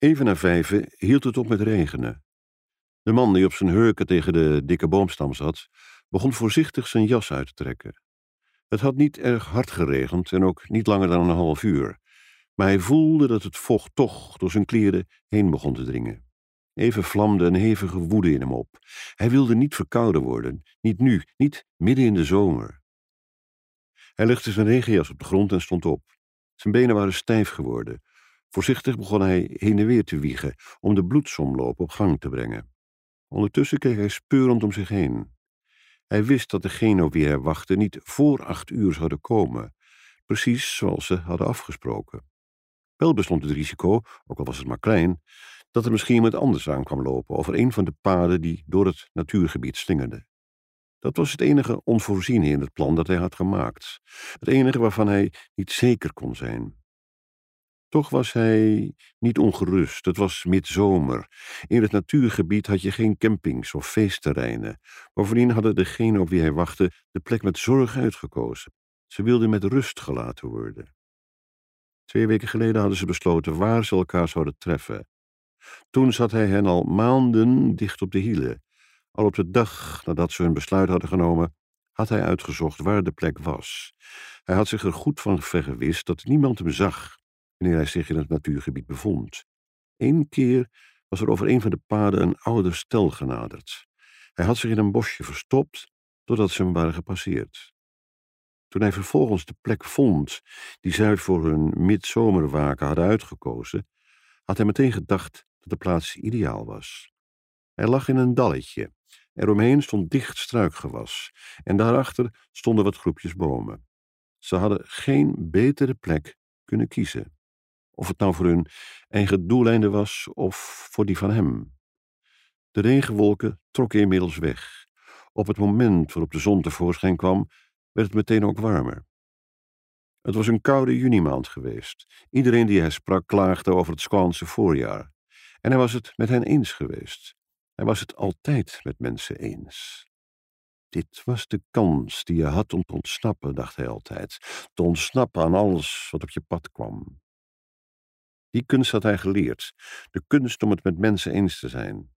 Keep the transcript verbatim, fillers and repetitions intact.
Even na vijven hield het op met regenen. De man die op zijn hurken tegen de dikke boomstam zat, begon voorzichtig zijn jas uit te trekken. Het had niet erg hard geregend en ook niet langer dan een half uur, maar hij voelde dat het vocht toch door zijn kleren heen begon te dringen. Even vlamde een hevige woede in hem op. Hij wilde niet verkouden worden, niet nu, niet midden in de zomer. Hij legde zijn regenjas op de grond en stond op. Zijn benen waren stijf geworden. Voorzichtig begon hij heen en weer te wiegen om de bloedsomloop op gang te brengen. Ondertussen keek hij speurend om zich heen. Hij wist dat degene op wie hij wachtte niet voor acht uur zouden komen, precies zoals ze hadden afgesproken. Wel bestond het risico, ook al was het maar klein, dat er misschien iemand anders aan kwam lopen over een van de paden die door het natuurgebied slingerden. Dat was het enige onvoorziene in het plan dat hij had gemaakt, het enige waarvan hij niet zeker kon zijn. Toch was hij niet ongerust. Het was midzomer. In het natuurgebied had je geen campings of feestterreinen. Bovendien hadden degenen op wie hij wachtte de plek met zorg uitgekozen. Ze wilden met rust gelaten worden. Twee weken geleden hadden ze besloten waar ze elkaar zouden treffen. Toen zat hij hen al maanden dicht op de hielen. Al op de dag nadat ze hun besluit hadden genomen, had hij uitgezocht waar de plek was. Hij had zich er goed van vergewist dat niemand hem zag wanneer hij zich in het natuurgebied bevond. Eén keer was er over een van de paden een ouder stel genaderd. Hij had zich in een bosje verstopt totdat ze hem waren gepasseerd. Toen hij vervolgens de plek vond die zij voor hun midzomerwaken hadden uitgekozen, had hij meteen gedacht dat de plaats ideaal was. Hij lag in een dalletje. Eromheen stond dicht struikgewas en daarachter stonden wat groepjes bomen. Ze hadden geen betere plek kunnen kiezen. Of het nou voor hun eigen doeleinde was of voor die van hem. De regenwolken trokken inmiddels weg. Op het moment waarop de zon tevoorschijn kwam, werd het meteen ook warmer. Het was een koude junimaand geweest. Iedereen die hij sprak klaagde over het Squaanse voorjaar. En hij was het met hen eens geweest. Hij was het altijd met mensen eens. Dit was de kans die je had om te ontsnappen, dacht hij altijd. Te ontsnappen aan alles wat op je pad kwam. Die kunst had hij geleerd. De kunst om het met mensen eens te zijn.